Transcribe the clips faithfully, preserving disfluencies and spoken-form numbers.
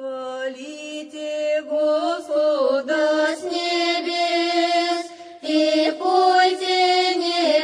Хвалите Господа с небес и пойте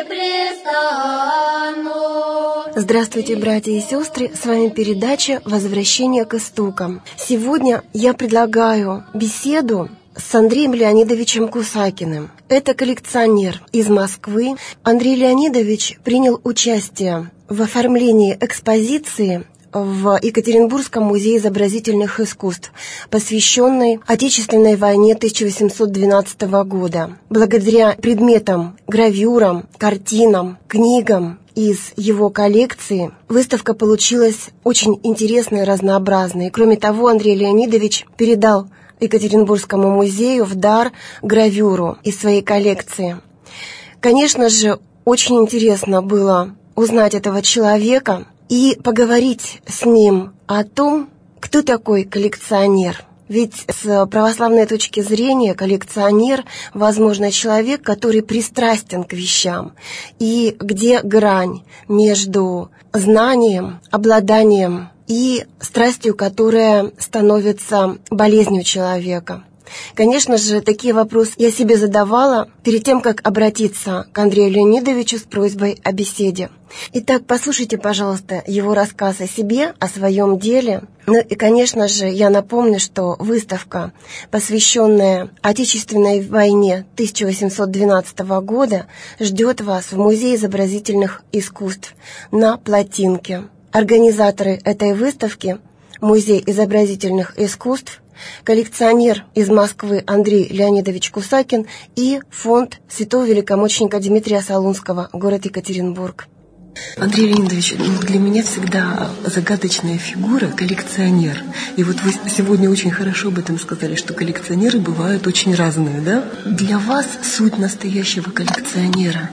непрестанно. Здравствуйте, братья и сестры! С вами передача «Возвращение к истокам». Сегодня я предлагаю беседу с Андреем Леонидовичем Кусакиным. Это коллекционер из Москвы. Андрей Леонидович принял участие в оформлении экспозиции в Екатеринбургском музее изобразительных искусств, посвященной Отечественной войне тысяча восемьсот двенадцатого года. Благодаря предметам, гравюрам, картинам, книгам из его коллекции выставка получилась очень интересной и разнообразной. Кроме того, Андрей Леонидович передал Екатеринбургскому музею в дар гравюру из своей коллекции. Конечно же, очень интересно было узнать этого человека и поговорить с ним о том, кто такой коллекционер. Ведь с православной точки зрения коллекционер, возможно, человек, который пристрастен к вещам, и где грань между знанием, обладанием и страстью, которая становится болезнью человека. Конечно же, такие вопросы я себе задавала перед тем, как обратиться к Андрею Леонидовичу с просьбой о беседе. Итак, послушайте, пожалуйста, его рассказ о себе, о своем деле. Ну и, конечно же, я напомню, что выставка, посвященная Отечественной войне тысяча восемьсот двенадцатого года, ждет вас в Музее изобразительных искусств на Плотинке. Организаторы этой выставки – Музей изобразительных искусств, коллекционер из Москвы Андрей Леонидович Кусакин и фонд святого великомученика Дмитрия Солунского, город Екатеринбург. Андрей Леонидович, для меня всегда загадочная фигура коллекционер. И вот вы сегодня очень хорошо об этом сказали, что коллекционеры бывают очень разные, да? Для вас суть настоящего коллекционера?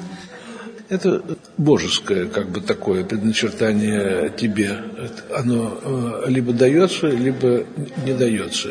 Это божеское, как бы такое предначертание тебе. Оно либо дается, либо не дается.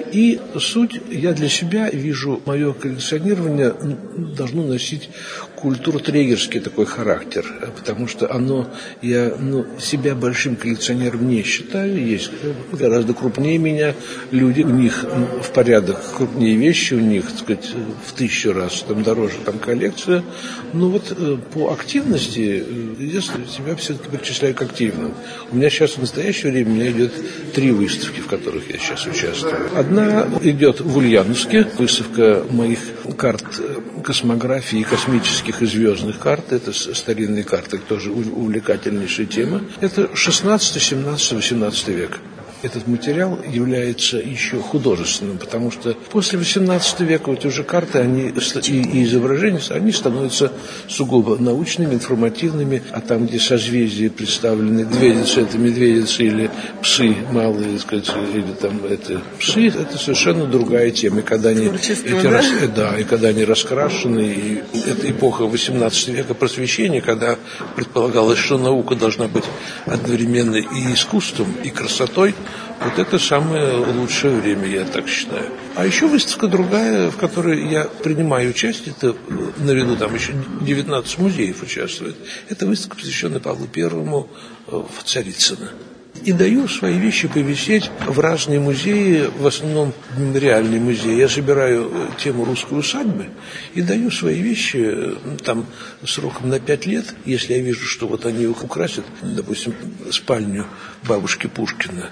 И суть, я для себя вижу, мое коллекционирование должно носить культуртрегерский такой характер, потому что оно, я ну, себя большим коллекционером не считаю, есть гораздо крупнее меня люди, у них в порядок крупнее вещи, у них, так сказать, в тысячу раз там дороже там коллекция, но вот по активности я себя все-таки причисляю к активным. У меня сейчас в настоящее время у меня идет три выставки, в которых я сейчас участвую. Одна идет в Ульяновске, выставка моих карт космографии и космических и звездных карт. Это старинные карты, тоже увлекательнейшая тема. Это шестнадцатый, семнадцатый, восемнадцатый век. Этот материал является еще художественным, потому что после восемнадцатого века вот уже карты они, и изображения они становятся сугубо научными, информативными, а там, где созвездия представлены, медведицы, это медведицы или псы малые, так сказать, или там это псы, это совершенно другая тема. И когда они, эти да? Рас, да, и когда они раскрашены, и это эпоха восемнадцатого века просвещения, когда предполагалось, что наука должна быть одновременно и искусством, и красотой. Вот это самое лучшее время, я так считаю. А еще выставка другая, в которой я принимаю участие, это наряду там еще девятнадцать музеев участвует. Это выставка, посвященная Павлу Первому в Царицыно. И даю свои вещи повисеть в разные музеи, в основном в мемориальные музеи. Я собираю тему русской усадьбы и даю свои вещи там сроком на пять лет, если я вижу, что вот они их украсят, допустим, спальню бабушки Пушкина,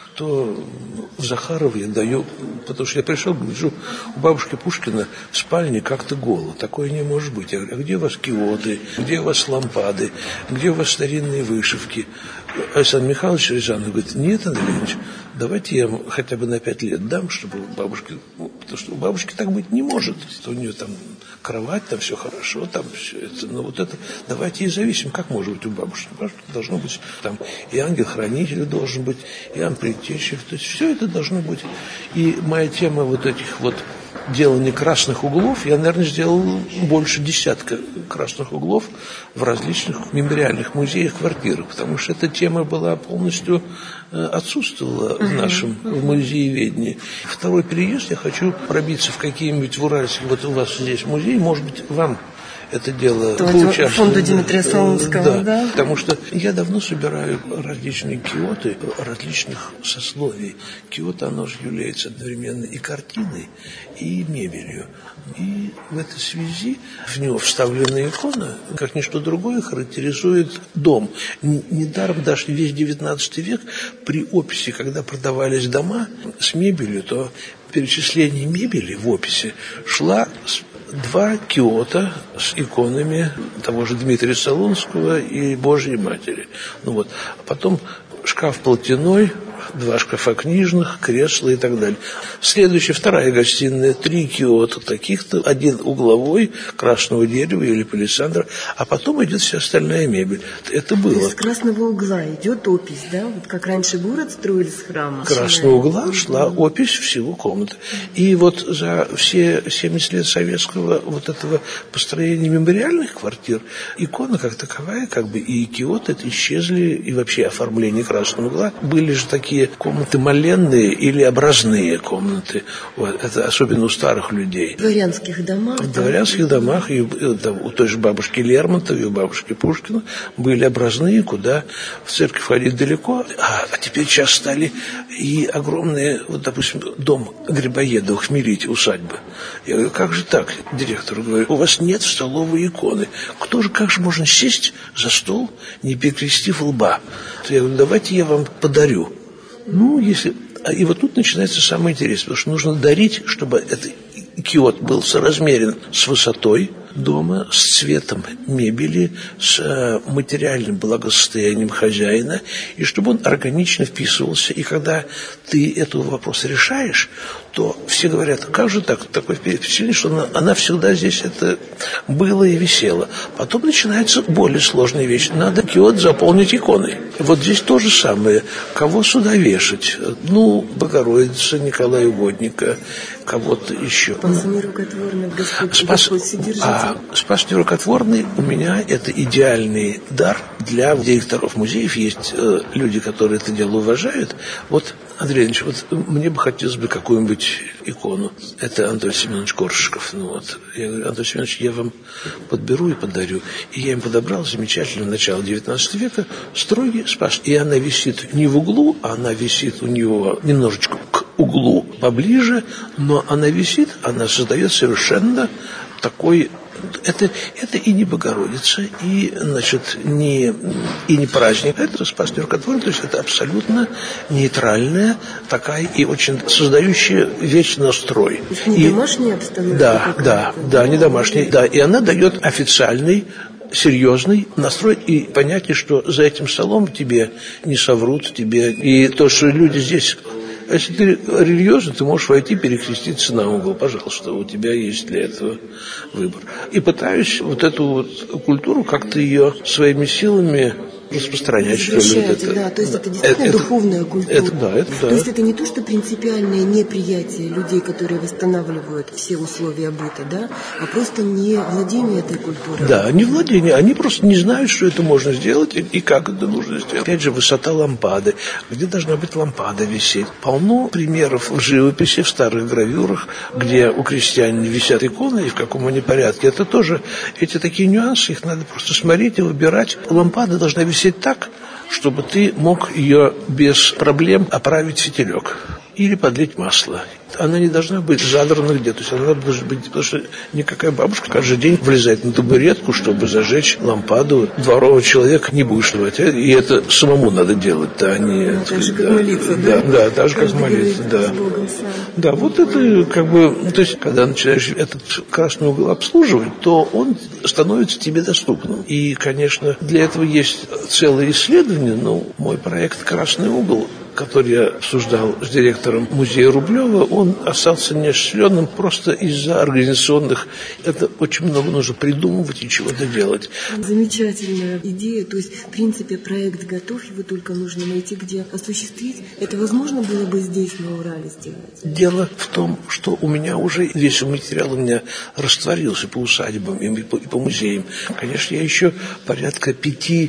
то в Захарова я даю, потому что я пришел, гляжу, у бабушки Пушкина в спальне как-то голо, такое не может быть. Я говорю, а где у вас киоты, где у вас лампады, где у вас старинные вышивки? Александр Михайлович Рязанов говорит, нет, Андрей Ильич, давайте я вам хотя бы на пять лет дам, чтобы у бабушки, потому что у бабушки так быть не может, у нее там кровать, там все хорошо, там все это, но вот это, давайте и зависим, как может быть у бабушки, у бабушки должно быть там и ангел-хранитель должен быть, и ампритечев, то есть все это должно быть. И моя тема вот этих вот делания красных углов, я, наверное, сделал больше десятка красных углов в различных мемориальных музеях, квартирах, потому что эта тема была полностью отсутствовала в нашем в музееведении. Второй переезд я хочу пробиться в какие-нибудь в Уральске, вот у вас здесь музей, может быть, вам это дело поучаствовать. Фонду Дмитрия Солунского, да, да? Потому что я давно собираю различные киоты различных сословий. Киото, оно же является одновременно и картиной, и мебелью. И в этой связи в него вставленная икона, как ничто другое, характеризует дом. Недаром даже весь девятнадцатый век при описи, когда продавались дома с мебелью, то перечисление мебели в описи шла два киота с иконами того же Дмитрия Солунского и Божьей Матери. Ну вот. А потом шкаф платяной, два шкафа книжных, кресла и так далее. Следующая, вторая гостиная, три киота таких-то, один угловой, красного дерева или палисандра, а потом идет вся остальная мебель. Это было. То есть с красного угла идет опись, да? Вот как раньше город строили с храма. С красного угла шла опись всего комнаты. И вот за все семьдесят лет советского вот этого построения мемориальных квартир икона как таковая, как бы и киоты это исчезли, и вообще оформление красного угла. Были же такие комнаты моленные или образные комнаты. Вот, это особенно у старых людей. В дворянских домах. В дворянских да? домах и, и, да, у той же бабушки Лермонтова и у бабушки Пушкина были образные, куда в церковь ходить далеко. А, а теперь сейчас стали и огромные, вот, допустим, дом Грибоедова, Хмелите, усадьба. Я говорю, как же так? Директору говорю, у вас нет в столовой иконы. Кто же, как же можно сесть за стол, не перекрестив лба? Я говорю, давайте я вам подарю. Ну, если... И вот тут начинается самое интересное, потому что нужно дарить, чтобы этот киот был соразмерен с высотой дома, с цветом мебели, с материальным благосостоянием хозяина, и чтобы он органично вписывался. И когда ты этот вопрос решаешь, то все говорят, как же так? Такое впечатление, что она, она всегда здесь это было и висела. Потом начинается более сложная вещь. Надо киот заполнить иконой. Вот здесь то же самое. Кого сюда вешать? Ну, Богородица, Николая Угодника, кого-то еще. Спас нерукотворный Господь, Спас, Господь Вседержитель. А Спас нерукотворный у меня это идеальный дар для директоров музеев. Есть э, люди, которые это дело уважают. Вот, Андрей Ильич, вот мне бы хотелось бы какую-нибудь икону. Это Антон Семенович Коршиков. Ну, вот. Я говорю, Антон Семенович, я вам подберу и подарю. И я им подобрал замечательно начало девятнадцатого века строгий Спас. И она висит не в углу, а она висит у него немножечко к углу поближе, но она висит, она создает совершенно такой... Это, это и не Богородица, и, значит, не, и не праздник, это Спас нерукотворный, то есть это абсолютно нейтральная такая и очень создающая вещь настрой. То есть не и, домашняя обстановка? Да, да, да, не домашняя, да, и она дает официальный, серьезный настрой и понятие, что за этим столом тебе не соврут, тебе, и то, что люди здесь... Если ты религиозный, ты можешь войти, перекреститься на угол, пожалуйста, у тебя есть для этого выбор. И пытаюсь вот эту вот культуру как-то ее своими силами распространять, что ли. Вот это. Да, то есть это действительно это, духовная культура. Это, да, это, да. То есть это не то, что принципиальное неприятие людей, которые восстанавливают все условия быта, да, а просто не владение этой культурой. Да, не владение, они просто не знают, что это можно сделать и, и как это нужно сделать. Опять же, высота лампады, где должна быть лампада висеть. Полно примеров в живописи, в старых гравюрах, где у крестьян висят иконы и в каком они порядке. Это тоже, эти такие нюансы, их надо просто смотреть и выбирать. Лампада должна висеть так, чтобы ты мог ее без проблем оправить фитилек или подлить масло. Она не должна быть задрана где-то, то есть она должна быть, потому что никакая бабушка каждый день влезает на табуретку, чтобы зажечь лампаду. Дворового человека не будешь давать, и это самому надо делать, а не... Да, так же, как молиться, да? Да, да, так же, как молиться, да. Да, вот это как бы, то есть, когда начинаешь этот красный угол обслуживать, то он становится тебе доступным. И, конечно, для этого есть целое исследование, но мой проект «Красный угол», который я обсуждал с директором музея Рублева, он остался неосуществленным просто из-за организационных. Это очень много нужно придумывать и чего-то делать. Замечательная идея. То есть, в принципе, проект готов, его только нужно найти, где осуществить. Это возможно было бы здесь, на Урале, сделать? Дело в том, что у меня уже весь материал у меня растворился по усадьбам и по, и по музеям. Конечно, я еще порядка пяти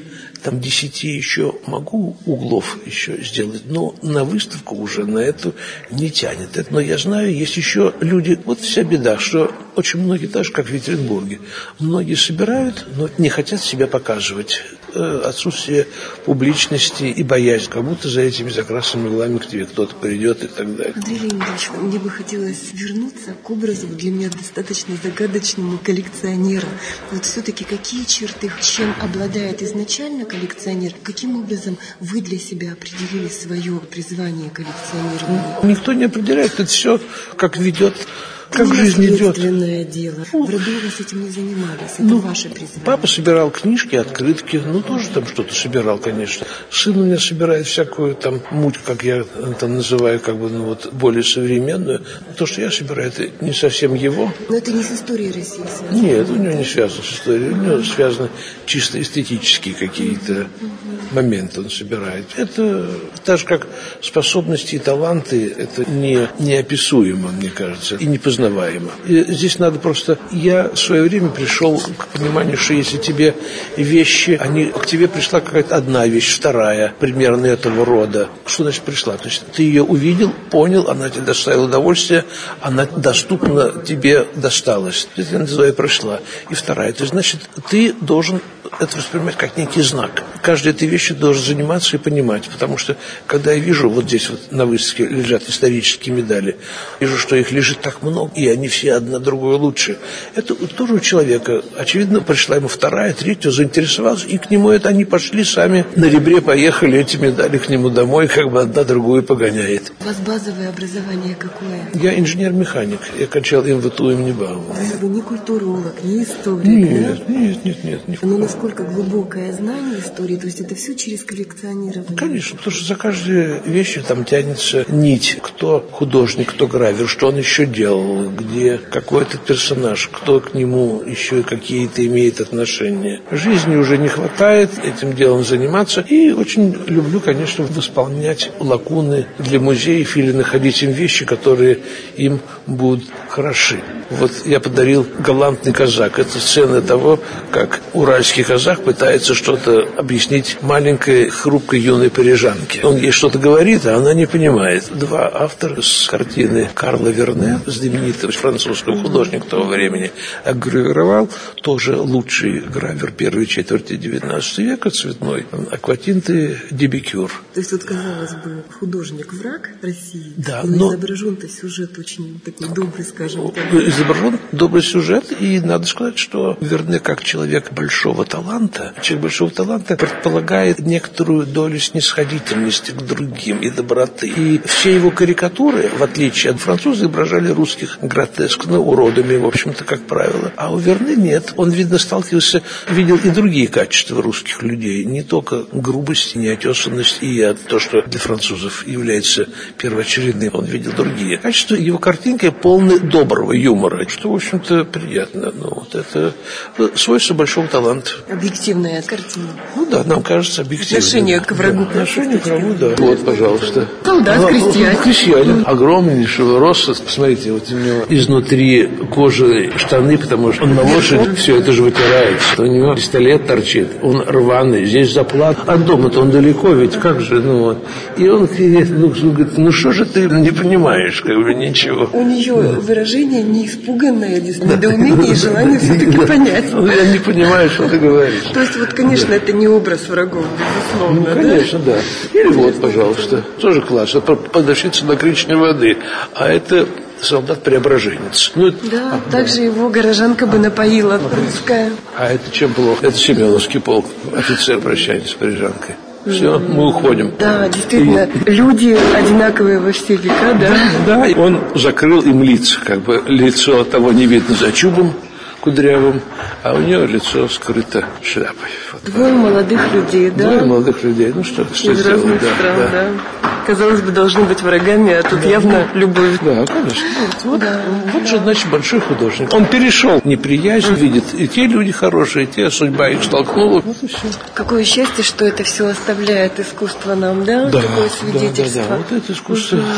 там десяти еще могу углов еще сделать, но на выставку уже на эту не тянет. Но я знаю, есть еще люди, вот вся беда, что очень многие, так же, как в Екатеринбурге, многие собирают, но не хотят себя показывать. Отсутствие публичности и боязнь, как будто за этими закрасными углами к тебе кто-то придет и так далее. Андрей Леонидович, мне бы хотелось вернуться к образу для меня достаточно загадочному коллекционера. Вот все-таки какие черты, чем обладает изначально коллекционер, каким образом вы для себя определили свое призвание коллекционирования? Никто не определяет, это все как ведет. Как жизнь идет. Дело. В роду вы с этим не занимались. Это ну, ваше призвание. Папа собирал книжки, открытки. Ну, тоже там что-то собирал, конечно. Сын у меня собирает всякую там муть, как я это называю, как бы, ну, вот, более современную. То, что я собираю, это не совсем его. Но это не с историей России связано? Нет, у него не связано с историей. У него связаны чисто эстетические какие-то mm-hmm. моменты он собирает. Это так же, как способности и таланты, это не, неописуемо, мне кажется, и не познаваемо. И здесь надо просто... Я в свое время пришел к пониманию, что если тебе вещи, они, к тебе пришла какая-то одна вещь, вторая, примерно этого рода. Что значит пришла? То есть ты ее увидел, понял, она тебе доставила удовольствие, она доступна тебе досталась. Это я называю прошла. И вторая. То есть, значит, ты должен это воспринимать как некий знак. Каждой этой вещью должен заниматься и понимать. Потому что, когда я вижу, вот здесь вот на выставке лежат исторические медали, вижу, что их лежит так много, и они все одна другой лучше. Это тоже у человека. Очевидно, пришла ему вторая, третья, заинтересовался, и к нему это они пошли сами. На ребре поехали, эти медали к нему домой, как бы одна другую погоняет. У вас базовое образование какое? Я инженер-механик. Я кончал эм вэ тэ у имени Баумана. Вы не культуролог, не историк, нет, да? Нет, нет, нет, нет. Но насколько глубокое знание истории, то есть это все через коллекционирование? Конечно, потому что за каждой вещью там тянется нить. Кто художник, кто гравер, что он еще делал, где какой-то персонаж, кто к нему еще какие-то имеет отношения. Жизни уже не хватает этим делом заниматься. И очень люблю, конечно, восполнять лакуны для музеев или находить им вещи, которые им будут хороши. Вот я подарил «Галантный казак». Это сцена того, как уральский казак пытается что-то объяснить маленькой, хрупкой, юной парижанке. Он ей что-то говорит, а она не понимает. Два автора с картины Карла Верне, знаменитого французского художника того времени, гравировал, тоже лучший гравер первой четверти девятнадцатого века, цветной, акватинты Дебекюр. То есть вот, казалось бы, художник-враг России, да, но, но изображен-то сюжет очень такой добрый, скажем так. Изображен добрый сюжет, и надо сказать, что Верне, как человек большого таланта, человек большого таланта предполагает некоторую долю снисходительности к другим и доброты. И все его карикатуры, в отличие от французов, изображали русских гротескно, уродами, в общем-то, как правило. А у Верне нет. Он, видно, сталкивался, видел и другие качества русских людей, не только грубость, неотесанность и то, что для французов является первоочередным. Он видел другие качества. Его картинки полны доброго юмора, что, в общем-то, приятно. Ну, вот это свойство большого таланта. Объективная картина. Ну да, нам кажется объективной. Отношение к врагу. Да, отношение к врагу, да. Вот, пожалуйста. Солдат, ну, крестьянин. Крестьянин. Огромнейшего роста. Посмотрите, вот у него изнутри кожи штаны, потому что он на лошадь все это же вытирается. У него пистолет торчит, он рваный, здесь заплат. От дома-то он далеко, ведь как же, ну вот. И он говорит, ну что же ты не понимаешь, как бы ничего. У нее выражение не испуганное, недоумение и желание все-таки понять. Я не понимаю, что ты говоришь. То есть, вот, конечно, это не образ врагов, безусловно. Ну, конечно, да. Или вот, пожалуйста, тоже класс. Это продавщица накричной воды. А это солдат-преображенец. Ну, да, а, также да. Его горожанка бы напоила русская. А это чем плохо? Это Семеновский полк. Офицер прощается с парижанкой. Все, мы уходим. Да, действительно, и... люди одинаковые во все века, да? Да, да. Он закрыл им лица, как бы лицо того не видно за чубом кудрявым, а у него лицо скрыто шляпой. Вот. Двое молодых людей, да? Двое молодых людей, ну что, что из сделать? разных да, стран, да. да. Казалось бы, должны быть врагами, а тут да. явно любовь. Да, конечно. Вот, вот, да, вот да. же, значит, большой художник. Он перешел неприязнь, mm. видит и те люди хорошие, и те, судьба их столкнула. Вот и все. Какое счастье, что это все оставляет искусство нам, да? Да, такое свидетельство. да, да, да. Вот это искусство. Mm-hmm.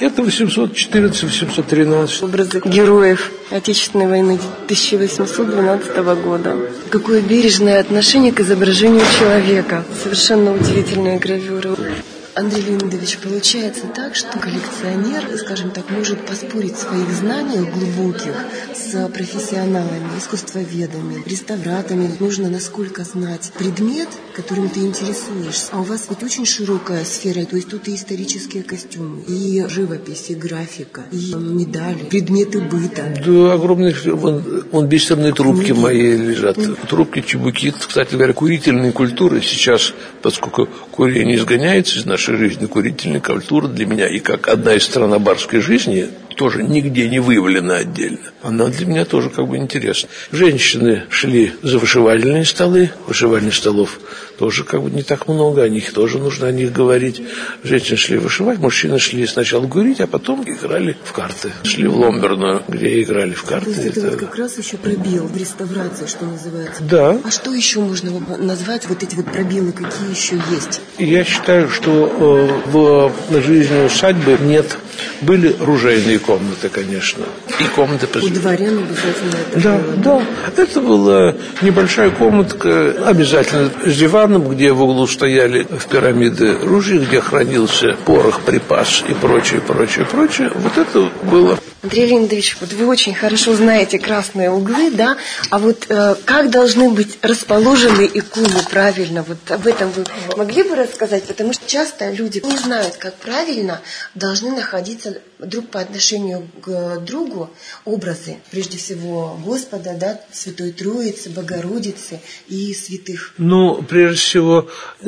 Это восемьсот четырнадцать - восемьсот тринадцать. Образы героев Отечественной войны тысяча восемьсот двенадцатого года. Какое бережное отношение к изображению человека. Совершенно удивительные гравюры. Андрей Леонидович, получается так, что коллекционер, скажем так, может поспорить в своих знаниях глубоких с профессионалами, искусствоведами, реставраторами. Нужно насколько знать предмет, которым ты интересуешься. А у вас ведь очень широкая сфера, то есть тут и исторические костюмы, и живопись, и графика, и медали, предметы быта. Да, огромные, вон, вон бисерные трубки мои лежат. Трубки, чебуки, кстати говоря, курительные культуры сейчас, поскольку курение изгоняется из нашей жизни, курительная культура для меня и как одна из сторон барской жизни тоже нигде не выявлена отдельно. Она для меня тоже как бы интересна. Женщины шли за вышивальные столы, вышивальных столов тоже как бы не так много, о них тоже нужно о них говорить. Женщины шли вышивать, мужчины шли сначала курить, а потом играли в карты. Шли в Ломберную, где играли в карты. То есть это, это вот как раз еще пробел в реставрации, что называется. Да. А что еще можно назвать, вот эти вот пробелы, какие еще есть? Я считаю, что э, в жизни усадьбы нет. Были ружейные комнаты, конечно. И комнаты... У дворян обязательно это да, было. Да, это была небольшая комнатка, обязательно с диваном, где в углу стояли в пирамиды ружья, где хранился порох, припас и прочее, прочее, прочее. Вот это было... Андрей Леонидович, вот вы очень хорошо знаете красные углы, да? А вот э, как должны быть расположены иконы правильно? Вот об этом вы могли бы рассказать? Потому что часто люди не знают, как правильно должны находиться друг по отношению к другу образы, прежде всего Господа, да, Святой Троицы, Богородицы и святых. Ну, прежде всего,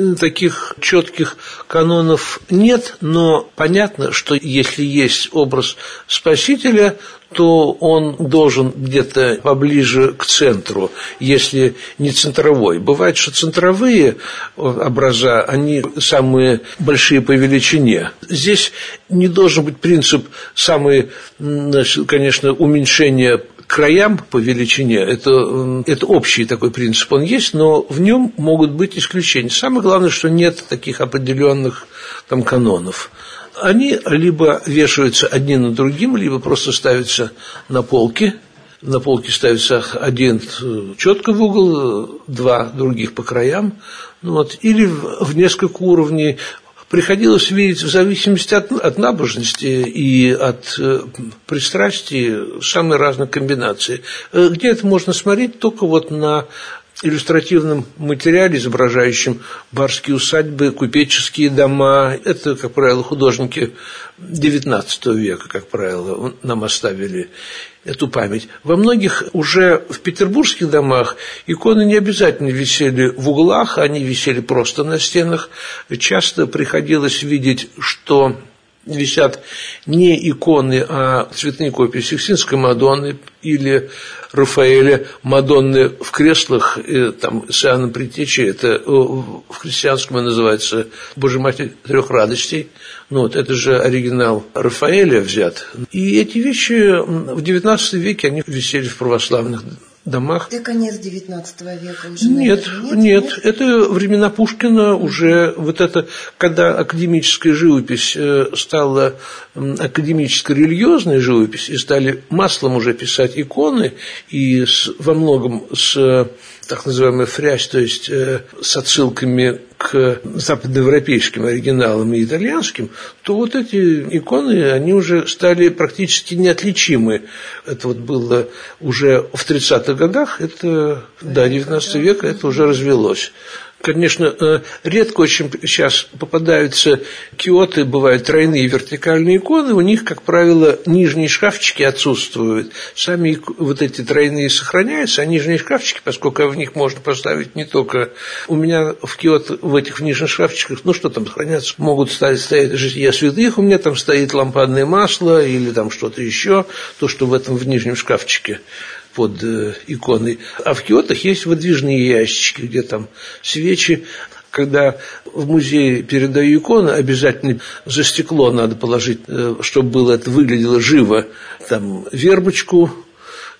таких четких канонов нет, но понятно, что если есть образ Спасителя, то он должен где-то поближе к центру, если не центровой. Бывает, что центровые образа, они самые большие по величине. Здесь не должен быть принцип самый, значит, конечно, уменьшение краям по величине. Это, это общий такой принцип, он есть, но в нем могут быть исключения. Самое главное, что нет таких определенных там канонов. Они либо вешаются одни над другим, либо просто ставятся на полке. На полке ставится один четко в угол, два других по краям. Ну, вот, или в несколько уровней. Приходилось видеть в зависимости от, от набожности и от э, пристрастий самые разные комбинации. Где это можно смотреть? Только вот на иллюстративном материале, изображающем барские усадьбы, купеческие дома. Это, как правило, художники девятнадцатого века, как правило, нам оставили эту память. Во многих уже в петербургских домах иконы не обязательно висели в углах, они висели просто на стенах. Часто приходилось видеть, что висят не иконы, а цветные копии Сикстинской Мадонны или Рафаэля, Мадонны в креслах, там, с Иоанном Предтечей, это в христианском называется «Божья Матерь трех радостей». Ну, вот, это же оригинал Рафаэля взят. И эти вещи в девятнадцатом веке, они висели в православных домах. Это конец девятнадцатого века уже? Нет, нет, нет, нет, это времена Пушкина уже, вот это, когда академическая живопись стала академической религиозной живопись, и стали маслом уже писать иконы, и с, во многом с так называемой фрязь, то есть э, с отсылками к западноевропейским оригиналам и итальянским, то вот эти иконы, они уже стали практически неотличимы. Это вот было уже в тридцатых годах, это, да, девятнадцатого века, это уже развелось. Конечно, редко очень сейчас попадаются киоты, бывают тройные вертикальные иконы, у них, как правило, нижние шкафчики отсутствуют. Сами вот эти тройные сохраняются, а нижние шкафчики, поскольку в них можно поставить не только... У меня в киот, в этих в нижних шкафчиках, ну что там сохраняться, могут стоять, стоять жития святых, у меня там стоит лампадное масло или там что-то еще, то, что в этом в нижнем шкафчике под э, иконой. А в киотах есть выдвижные ящички, где там свечи. Когда в музее передаю иконы, обязательно за стекло надо положить, э, чтобы было это выглядело живо, там вербочку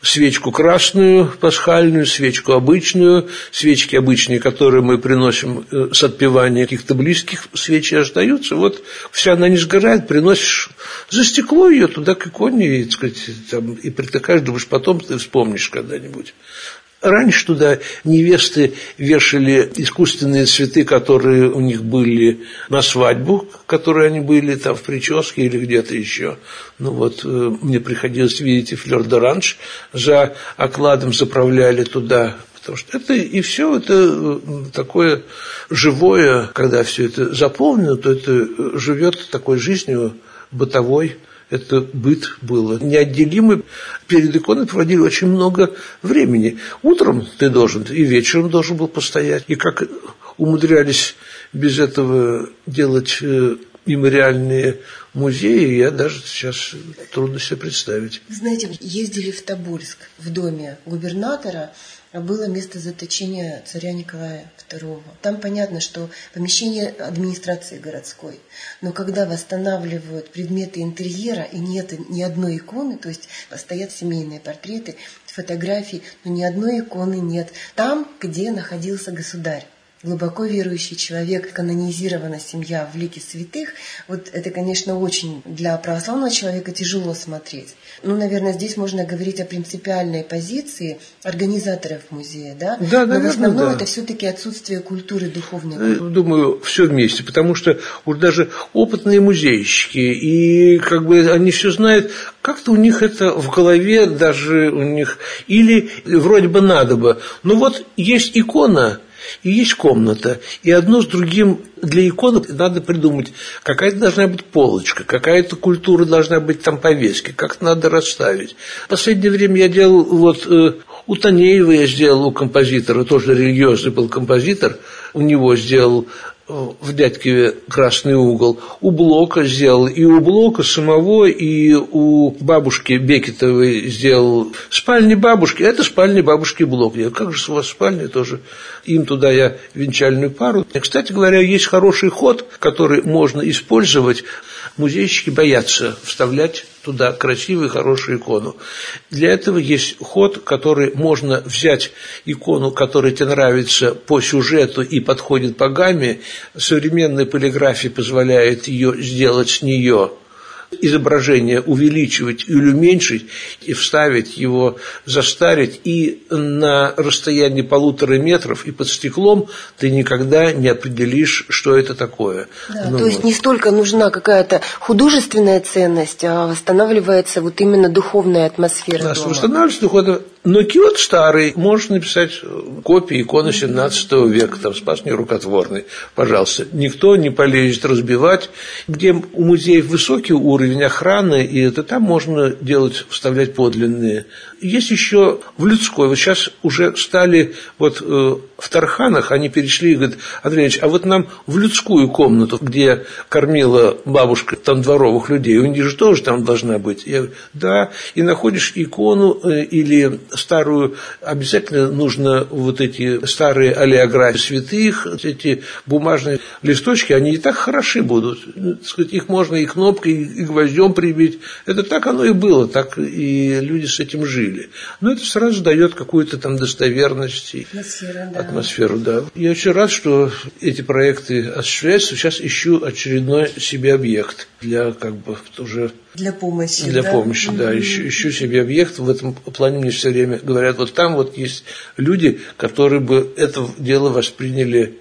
свечку красную, пасхальную, свечку обычную, свечки обычные, которые мы приносим с отпевания каких-то близких, свечи остаются, вот вся она не сгорает, приносишь за стекло ее туда к иконе, и, так сказать, там, и притыкаешь, думаешь, потом ты вспомнишь когда-нибудь. Раньше туда невесты вешали искусственные цветы, которые у них были на свадьбу, которые они были там в прическе или где-то еще. Ну вот, мне приходилось видеть и флёр-д'оранж за окладом заправляли туда. Потому что это и все это такое живое, когда все это заполнено, то это живет такой жизнью бытовой. Это быт было неотделимый. Перед иконой проводили очень много времени. Утром ты должен, и вечером должен был постоять. И как умудрялись без этого делать мемориальные музеи, я даже сейчас трудно себе представить. Знаете, ездили в Тобольск, в доме губернатора, было место заточения царя Николая второго. Там понятно, что помещение администрации городской. Но когда восстанавливают предметы интерьера и нет ни одной иконы, то есть стоят семейные портреты, фотографии, но ни одной иконы нет. Там, где находился государь. Глубоко верующий человек, канонизирована семья в лике святых, вот это, конечно, очень для православного человека тяжело смотреть. Ну, наверное, здесь можно говорить о принципиальной позиции организаторов музея, да? Да, наверное, но в основном да. Это все-таки отсутствие культуры духовной. Думаю, все вместе, потому что уж даже опытные музейщики, и как бы они все знают, как-то у них это в голове даже у них, или вроде бы надо бы, но вот есть икона, и есть комната, и одно с другим для иконы надо придумать, какая-то должна быть полочка, какая-то культура должна быть там повески, как-то надо расставить. В последнее время я делал, вот э, у Танеева я сделал, у композитора, тоже религиозный был композитор, у него сделал в Дядькове красный угол, у Блока сделал, и у Блока самого, и у бабушки Бекетовой сделал спальни бабушки, это спальни бабушки Блок. Я, как же у вас спальня тоже? Им туда я венчальную пару. И, кстати говоря, есть хороший ход, который можно использовать. Музейщики боятся вставлять туда красивую, хорошую икону. Для этого есть ход, который можно взять икону, которая тебе нравится по сюжету и подходит по гамме. Современная полиграфия позволяет ее сделать с нее изображение увеличивать или уменьшить и вставить его, застарить, и на расстоянии полутора метров и под стеклом ты никогда не определишь, что это такое. Да, ну, то вот. есть не столько нужна какая-то художественная ценность, а восстанавливается вот именно духовная атмосфера Да, дома. восстанавливается духовная. Но киот старый, можешь написать копии иконы семнадцатого века, там Спас нерукотворный, пожалуйста. Никто не полезет разбивать. Где у музеев высокий уровень охраны, и это там можно делать, вставлять подлинные. Есть еще в людской, вот сейчас уже стали, вот э, в Тарханах они перешли и говорят: Андрей Ильич, а вот нам в людскую комнату, где кормила бабушка там дворовых людей, у них же тоже там должна быть. Я говорю: да, и находишь икону э, или старую, обязательно нужно вот эти старые олеографии святых, эти бумажные листочки, они и так хороши будут. Так сказать, их можно и кнопкой, и гвоздем прибить. Это так оно и было, так и люди с этим жили. Но это сразу дает какую-то там достоверность и Атмосфера, да. атмосферу, да. Я очень рад, что эти проекты осуществляются. Сейчас ищу очередной себе объект для как бы уже Для помощи. Для да? помощи, mm-hmm. да. Ищу, ищу себе объект. В этом плане мне все время говорят: вот там вот есть люди, которые бы это дело восприняли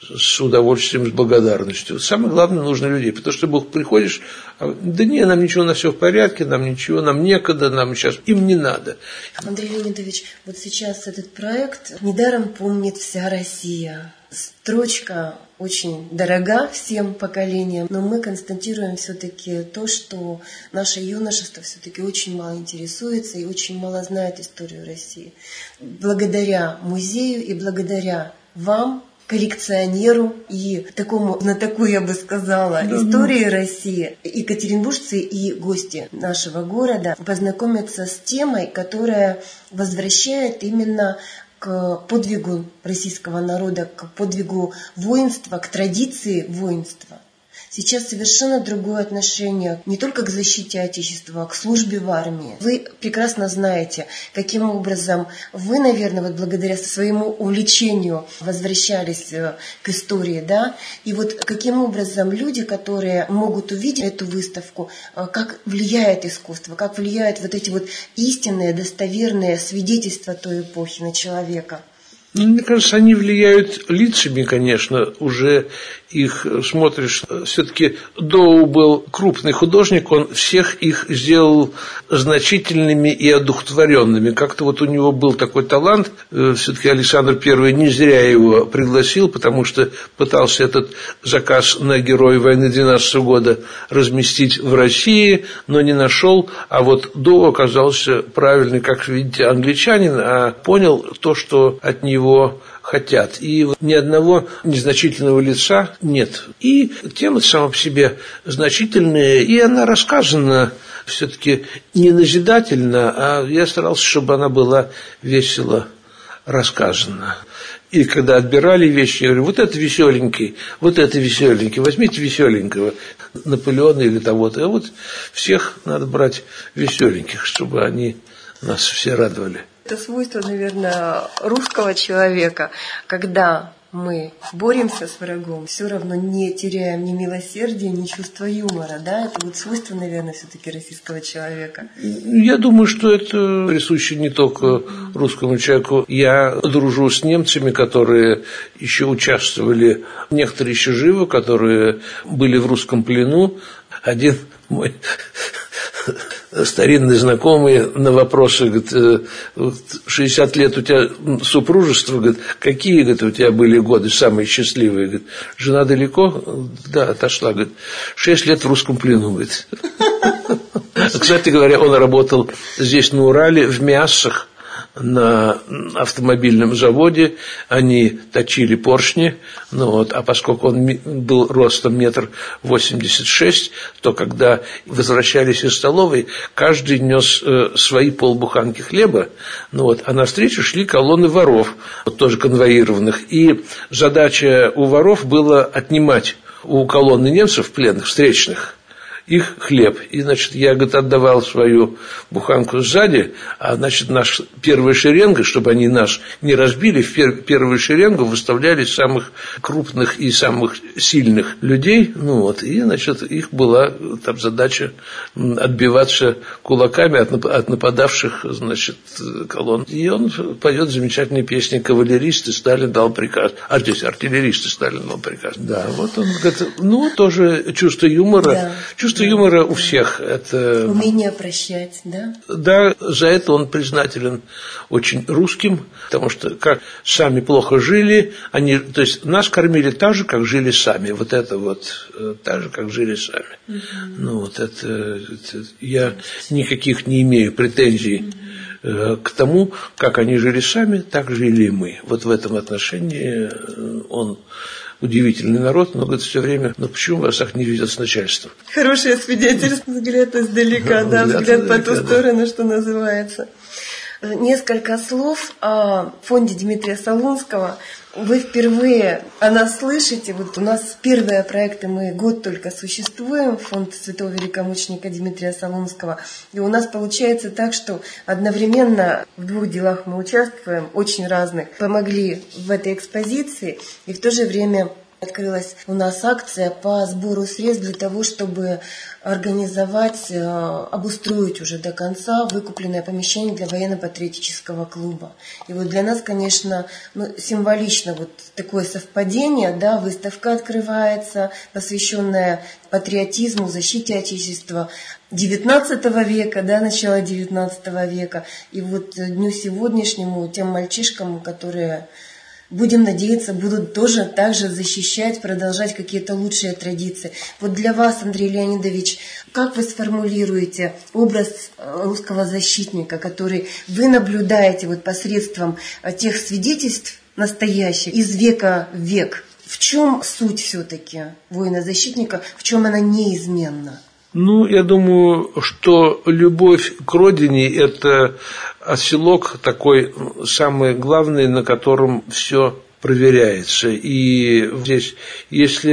с удовольствием, с благодарностью. Самое главное, нужно людей. Потому что Бог приходишь, а, да не, нам ничего, на все в порядке, нам ничего, нам некогда, нам сейчас, им не надо. Андрей Леонидович, вот сейчас этот проект недаром помнит вся Россия. Строчка очень дорога всем поколениям, но мы констатируем все-таки то, что наше юношество все-таки очень мало интересуется и очень мало знает историю России. Благодаря музею и благодаря вам, коллекционеру и такому знатоку, я бы сказала, да, истории России, екатеринбуржцы и гости нашего города познакомятся с темой, которая возвращает именно к подвигу российского народа, к подвигу воинства, к традиции воинства. Сейчас совершенно другое отношение не только к защите Отечества, а к службе в армии. Вы прекрасно знаете, каким образом вы, наверное, вот благодаря своему увлечению возвращались к истории, да, и вот каким образом люди, которые могут увидеть эту выставку, как влияет искусство, как влияют вот эти вот истинные, достоверные свидетельства той эпохи на человека. Ну, мне кажется, они влияют лицами, конечно, уже их смотришь. Все-таки Доу был крупный художник, он всех их сделал значительными и одухотворенными. Как-то вот у него был такой талант. Все-таки Александр Первый не зря его пригласил, потому что пытался этот заказ на Героя войны двенадцатого года разместить в России, но не нашел. А вот Доу оказался правильный, как видите, англичанин, а понял то, что от него хотят. И ни одного незначительного лица нет. И тема сама по себе значительная, и она рассказана все-таки не назидательно, а я старался, чтобы она была весело рассказана. И когда отбирали вещи, я говорю, вот это веселенький, вот это веселенький, возьмите веселенького, Наполеона или того-то. А вот всех надо брать веселеньких, чтобы они нас все радовали. Это свойство, наверное, русского человека, когда мы боремся с врагом, все равно не теряем ни милосердия, ни чувства юмора, да? Это вот свойство, наверное, все-таки российского человека. Я думаю, что это присуще не только русскому человеку. Я дружу с немцами, которые еще участвовали, некоторые еще живы, которые были в русском плену. Один мой старинный знакомый на вопросы, говорит, шестьдесят лет у тебя супружества, говорит, какие, говорит, у тебя были годы самые счастливые? Говорит, жена далеко? Да, отошла, говорит, шесть лет в русском плену, говорит. Кстати говоря, он работал здесь на Урале, в Миассах, на автомобильном заводе, они точили поршни, ну вот, а поскольку он был ростом метр восемьдесят шесть, то когда возвращались из столовой, каждый нес э, свои полбуханки хлеба, ну вот, а навстречу шли колонны воров, вот, тоже конвоированных, и задача у воров была отнимать у колонны немцев пленных, встречных, их хлеб. И, значит, я, говорит, отдавал свою буханку сзади, а, значит, наша первая шеренга, чтобы они нас не разбили, в пер- первую шеренгу выставляли самых крупных и самых сильных людей, ну вот, и, значит, их была там задача отбиваться кулаками от, нап- от нападавших, значит, колонн. И он поет замечательные песни «Кавалеристы», Сталин дал приказ, а здесь артиллеристы, Сталин дал приказ. Да, вот он говорит, ну, тоже чувство юмора, да. Чувство юмора у всех. Это... Умение прощать, да? Да, за это он признателен очень русским, потому что как сами плохо жили, они, то есть нас кормили так же, как жили сами. Вот это вот, так же, как жили сами. Uh-huh. Ну, вот это, это, я никаких не имею претензий uh-huh. к тому, как они жили сами, так жили и мы. Вот в этом отношении он... Удивительный народ, но говорит все время, ну почему вас так не видят с начальством? Хорошее свидетельство, взгляд издалека, да, взгляд, взгляд по ту сторону, что называется. Несколько слов о фонде Дмитрия Солунского. Вы впервые о нас слышите. Вот у нас первые проекты, мы год только существуем, фонд святого великомученика Дмитрия Солунского. И у нас получается так, что одновременно в двух делах мы участвуем, очень разных, помогли в этой экспозиции, и в то же время открылась у нас акция по сбору средств для того, чтобы организовать, обустроить уже до конца выкупленное помещение для военно-патриотического клуба. И вот для нас, конечно, ну, символично вот такое совпадение, да, выставка открывается, посвященная патриотизму, защите Отечества девятнадцатого века, да, начало девятнадцатого века. И вот дню сегодняшнему тем мальчишкам, которые... будем надеяться, будут тоже так же защищать, продолжать какие-то лучшие традиции. Вот для вас, Андрей Леонидович, как вы сформулируете образ русского защитника, который вы наблюдаете вот посредством тех свидетельств настоящих из века в век? В чем суть все-таки воина-защитника, в чем она неизменна? Ну, я думаю, что любовь к родине – это оселок такой, самый главный, на котором все проверяется. И здесь, если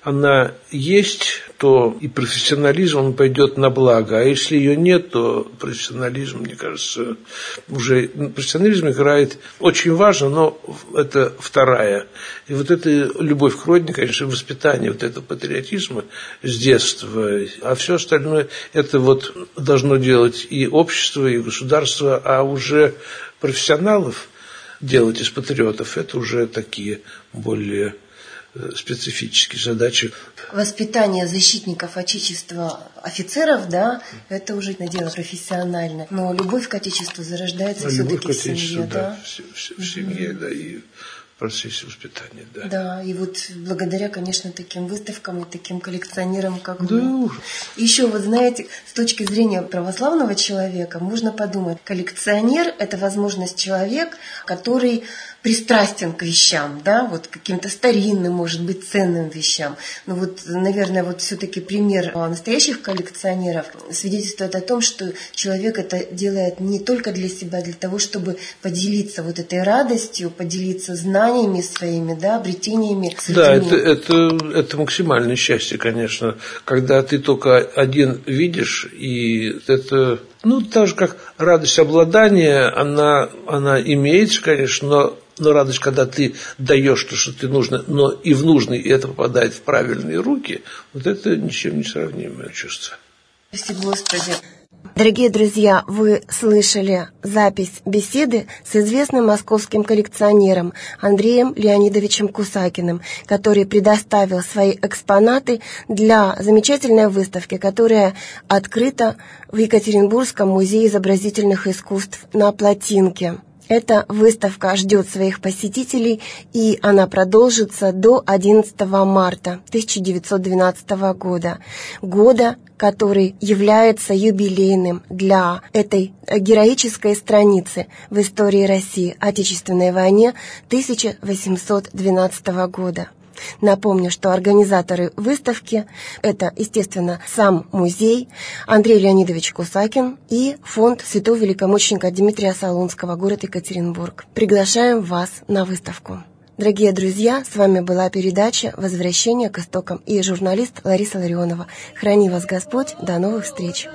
она есть, то и профессионализм, он пойдет на благо. А если ее нет, то профессионализм, мне кажется, уже... Профессионализм играет очень важно, но это вторая. И вот эта любовь к родине, конечно, воспитание вот этого патриотизма с детства. А все остальное, это вот должно делать и общество, и государство, а уже профессионалов делать из патриотов, это уже такие более специфические задачи. Воспитание защитников Отечества, офицеров, да, это уже дело профессиональное. Но любовь к Отечеству зарождается все-таки в семье, да? В, в семье, да, и в процессе воспитания, да. Да, и вот благодаря, конечно, таким выставкам и таким коллекционерам, как да. вы. Еще, вот знаете, с точки зрения православного человека, можно подумать, коллекционер – это возможность человек, который пристрастен к вещам, да, вот каким-то старинным, может быть, ценным вещам. Но вот, наверное, вот все-таки пример настоящих коллекционеров свидетельствует о том, что человек это делает не только для себя, для того, чтобы поделиться вот этой радостью, поделиться знаниями своими, да, обретениями. Да, это, это, это максимальное счастье, конечно, когда ты только один видишь, и это... Ну, так же, как радость обладания, она, она имеется, конечно, но, но радость, когда ты даешь то, что ты нужно, но и в нужный, и это попадает в правильные руки, вот это ничем не сравнимое чувство. Спасибо, Господи. Дорогие друзья, вы слышали запись беседы с известным московским коллекционером Андреем Леонидовичем Кусакиным, который предоставил свои экспонаты для замечательной выставки, которая открыта в Екатеринбургском музее изобразительных искусств на Плотинке. Эта выставка ждет своих посетителей, и она продолжится до одиннадцатого марта тысяча девятьсот двенадцатого года, года, который является юбилейным для этой героической страницы в истории России, Отечественной войне тысяча восемьсот двенадцатого года. Напомню, что организаторы выставки – это, естественно, сам музей, Андрей Леонидович Кусакин и фонд святого великомученика Дмитрия Солунского, город Екатеринбург. Приглашаем вас на выставку. Дорогие друзья, с вами была передача «Возвращение к истокам» и журналист Лариса Ларионова. Храни вас Господь, до новых встреч!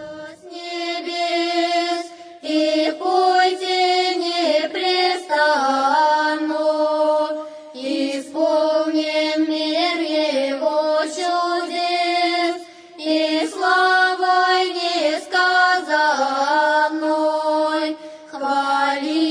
И пойте непрестанно, исполним мир его чудес, и славой несказанной хвали.